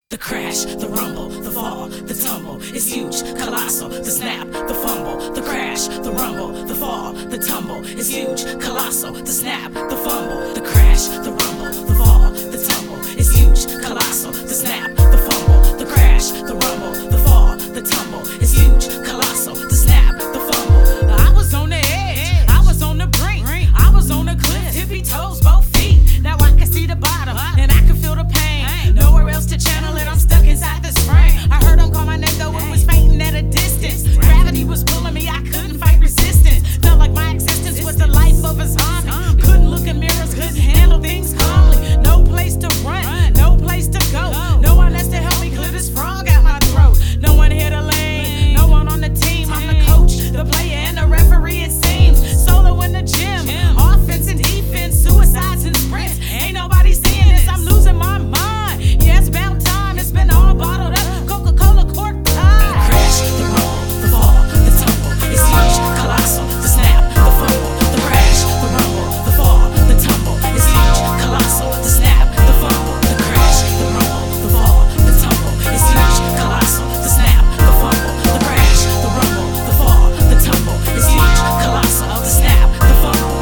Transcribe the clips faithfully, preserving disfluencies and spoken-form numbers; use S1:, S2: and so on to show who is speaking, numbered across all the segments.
S1: The crash, the rumble, the fall, the tumble is huge, colossal. The snap, the fumble, the crash, the rumble, the fall, the tumble is huge, colossal. The snap, the fumble, the crash, the rumble, the fall, the tumble is huge, colossal. The snap, the fumble, the crash, the rumble, the fall, the tumble is huge, colossal. The snap, the fumble. I was on the edge, I was on the brink, I was on the cliff, tippy toes, both feet. Now I can see the bottom, and I can feel the pain. Nowhere else to channel it, I'm stuck inside this frame. I heard him call my name, though it was fainting at a distance. Gravity was pulling me, I couldn't fight resistance. Felt like my existence was the life of a zombie. Couldn't look in mirrors, couldn't handle things calmly. No place to run, no place to go. No one has to help me clear this frog out my throat. No one here to lane, no one on the team. I'm the coach, the player, and the referee, it seems. Solo in the gym, offense and defense, suicides and sprints. Ain't nobody seeing this, I'm losing my mind. Yeah, it's about time, it's been all bottled up. Coca-Cola cork time. The crash, the rumble, the fall, the tumble is huge, colossal. The snap, the fumble, the crash, the rumble, the fall, the tumble is huge, colossal. The snap, the fumble, the crash, the rumble, the fall, the tumble is huge, colossal. The snap, the fumble, the crash, the rumble, the fall, the tumble is huge, colossal. The snap, the fumble.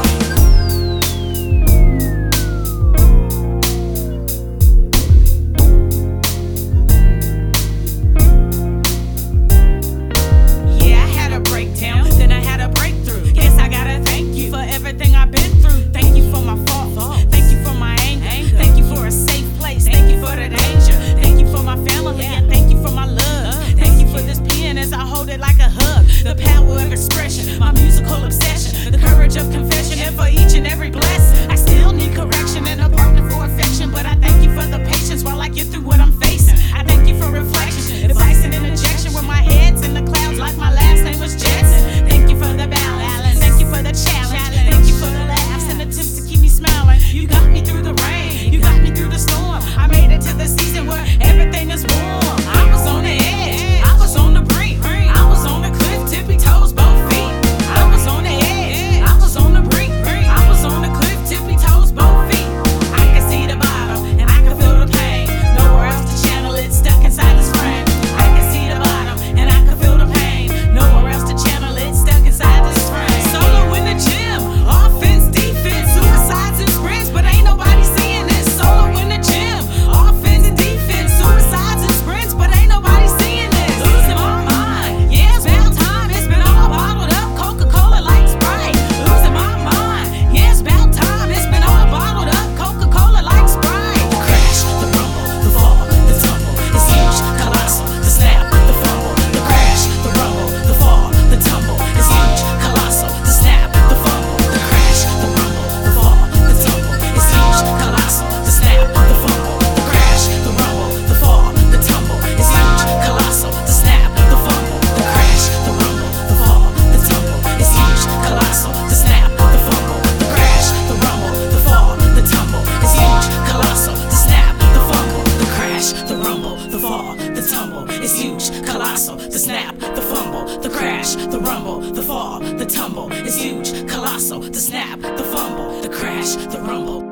S1: Yeah, I had a breakdown, then I had a breakthrough. Yes, I gotta thank you for everything I've been through. Thank you for my fault, thank you for my anger, thank you for a safe place, thank you for the danger, thank you for my family, and thank you for my love. Thank you for this pen as I hold it like a hug. The power of expression, my musical obsession, the courage of confession, and for each and every blessing. I still need correction and a partner for affection, but I thank you for the patience while I get through what I'm facing. I thank you for reflection, advice and interjection when my head's in the clouds like my last name was Jetson. Thank you for the balance, thank you for the challenge, thank you for the laughs and attempts to keep me smiling. You got me through the rain, you got me through the storm. I made it to the season where everything is warm. I was on the edge, I was on the brink, I was on the cliff, tippy toes, both feet. I was on the edge, I was on the brink, I was on the cliff, tippy toes, both feet. I can see the bottom, and I can feel the pain. Nowhere else to channel it, stuck inside this frame. I can see the bottom, and I can feel the pain. Nowhere else to channel it, stuck inside this frame. Solo in the gym, offense, defense, suicides and sprints, but ain't nobody seeing this. Solo in the gym, offense, defense, suicides and sprints, but ain't nobody seeing this. Losing my mind, yeah, it's about time. It's been all bottled up, Coca-Cola like Sprite. Losing my mind, yeah, it's about time. It's been all bottled up, Coca-Cola like Sprite. The crash, the rumble, the fall, the tumble is huge, colossal. The snap, the fumble, the crash, the rumble, the fall, the tumble is huge, colossal. The snap, the fumble, the crash, the rumble, the fall, the tumble is huge, colossal. The snap, the fumble, the crash, the rumble, the fall, the tumble is huge, colossal. The snap, the fumble, the crash, the rumble, the fall, the tumble is huge, colossal. The snap, the fumble, the crash, the rumble, the fall, the tumble is huge, colossal. The snap, the fumble, the crash, the rumble, the fall, the tumble is huge, colossal. The snap, the fumble, the crash, the rumble, the fall, the tumble is huge, colossal. The snap, the fumble, the crash, the rumble.